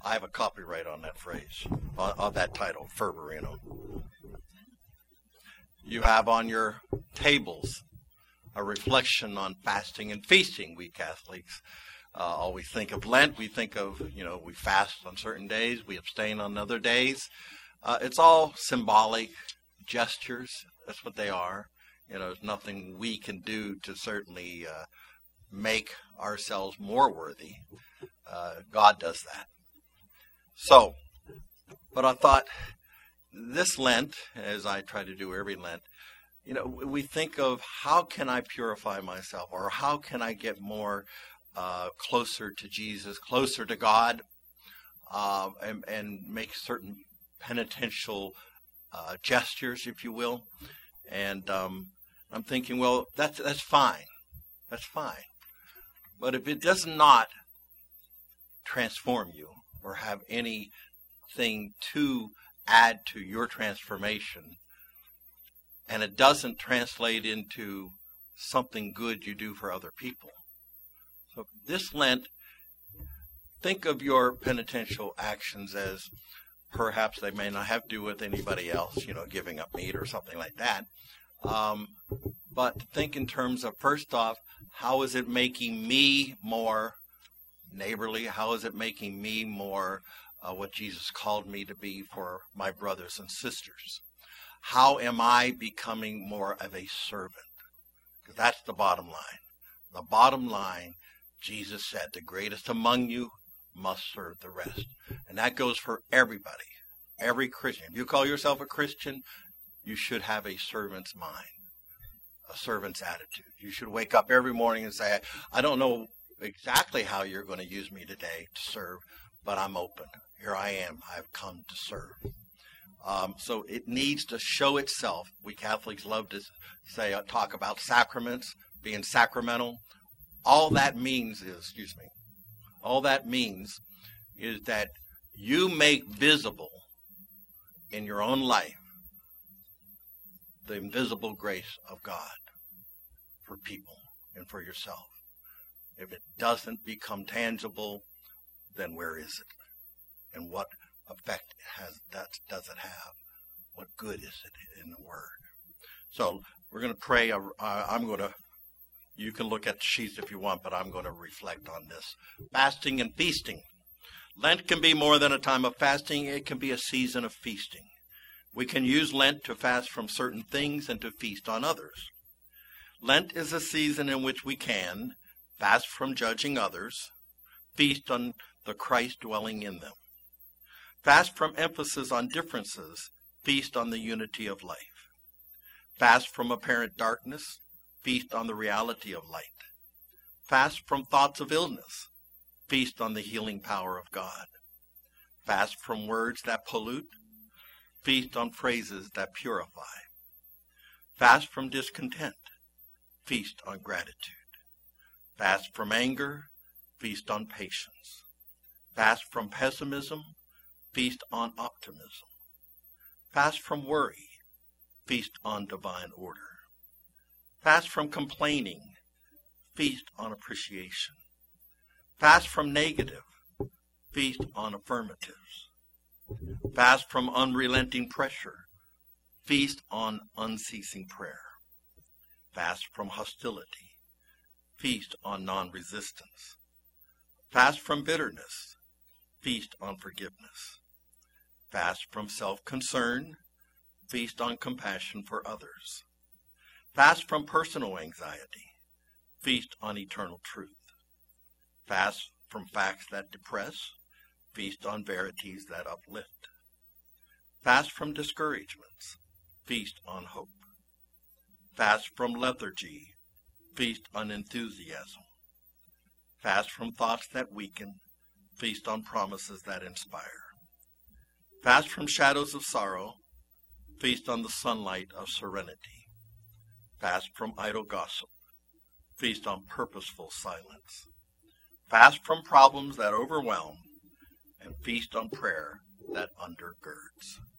I have a copyright on that phrase, on that title, Fervorino. You have on your tables a reflection on fasting and feasting. We Catholics always think of Lent. We think of, we fast on certain days, we abstain on other days. It's all symbolic gestures. That's what they are. There's nothing we can do to certainly make ourselves more worthy. God does that. So, but I thought this Lent, as I try to do every Lent, we think of how can I purify myself, or how can I get more closer to Jesus, closer to God, and make certain penitential gestures, if you will. And I'm thinking, well, that's fine. That's fine. But if it does not transform you or have anything to add to your transformation, and it doesn't translate into something good you do for other people. So this Lent, think of your penitential actions as perhaps they may not have to do with anybody else, giving up meat or something like that. But think in terms of, first off, how is it making me more neighborly? How is it making me more what Jesus called me to be for my brothers and sisters? How am I becoming more of a servant? Because that's the bottom line. The bottom line, Jesus said, the greatest among you must serve the rest. And that goes for everybody, every Christian. If you call yourself a Christian, you should have a servant's mind, a servant's attitude. You should wake up every morning and say, I don't know exactly how you're going to use me today to serve, but I'm open. Here I am. I've come to serve. So it needs to show itself. We Catholics love to talk about sacraments, being sacramental. All that means is that you make visible in your own life the invisible grace of God for people and for yourself. If it doesn't become tangible, then where is it? And what effect does it have? What good is it in the Word? So we're going to pray. You can look at the sheets if you want, but I'm going to reflect on this. Fasting and feasting. Lent can be more than a time of fasting. It can be a season of feasting. We can use Lent to fast from certain things and to feast on others. Lent is a season in which we can fast from judging others, feast on the Christ dwelling in them. Fast from emphasis on differences, feast on the unity of life. Fast from apparent darkness, feast on the reality of light. Fast from thoughts of illness, feast on the healing power of God. Fast from words that pollute, feast on phrases that purify. Fast from discontent, feast on gratitude. Fast from anger, feast on patience. Fast from pessimism, feast on optimism. Fast from worry, feast on divine order. Fast from complaining, feast on appreciation. Fast from negative, feast on affirmatives. Fast from unrelenting pressure, feast on unceasing prayer. Fast from hostility, feast on non-resistance. Fast from bitterness, feast on forgiveness. Fast from self-concern, feast on compassion for others. Fast from personal anxiety, feast on eternal truth. Fast from facts that depress, feast on verities that uplift. Fast from discouragements, feast on hope. Fast from lethargy, feast on enthusiasm. Fast from thoughts that weaken, feast on promises that inspire. Fast from shadows of sorrow, feast on the sunlight of serenity. Fast from idle gossip, feast on purposeful silence. Fast from problems that overwhelm, and feast on prayer that undergirds.